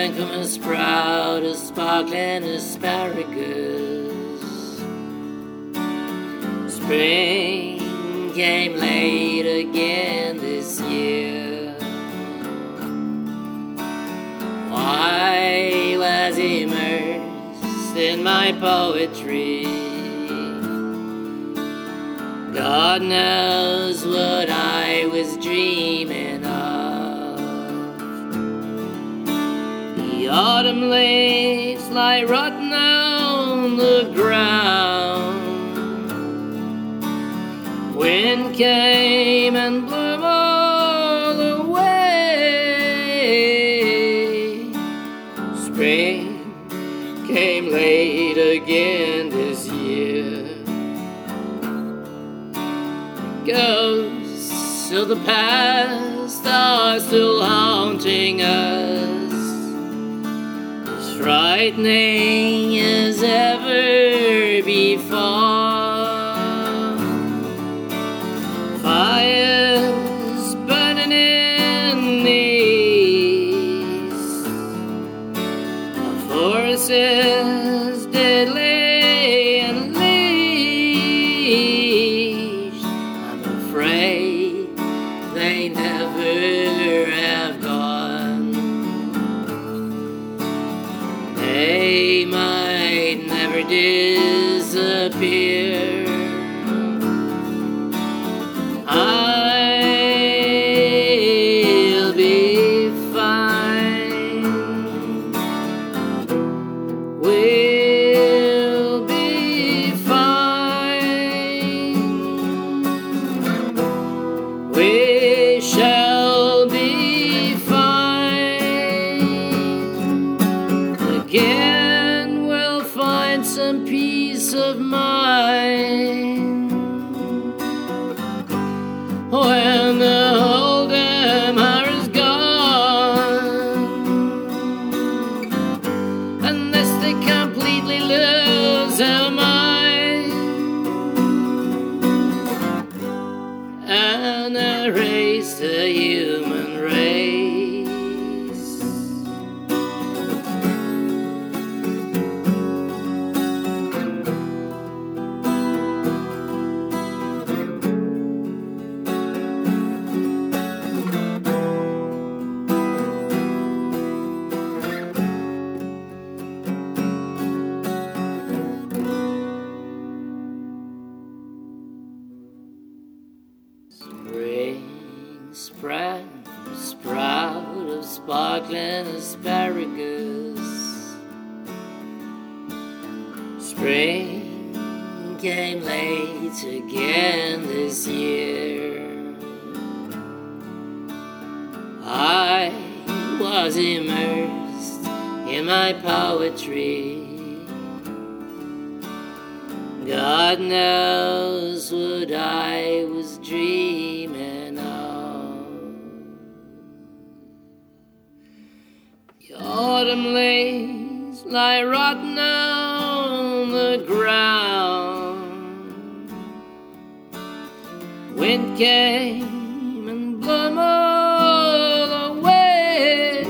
sprang from a sprout of sparkling asparagus. Spring came late again this year. I was immersed in my poetry. God knows what I was dreaming of. The autumn leaves lie rotten on the ground. Wind came and blew them all away. Spring came late again this year. Ghosts of the past are still haunting us, as frightening as ever before. Fires burning in the east, a forest is deadly and leashed. I'm afraid they never have gone. They might never disappear. I'll be fine. We'll be fine. We shall be fine. Again, we'll find some peace of mind. When the old empire is gone, unless they completely lose their mind and erase the human race. Spring sprang from a sprout of sparkling asparagus. Spring came late again this year. I was immersed in my poetry. God knows what I was dreaming of. The autumn leaves lie rotten on the ground. Wind came and blew them all away.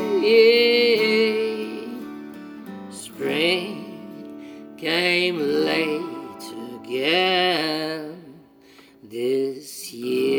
Spring came late again this year.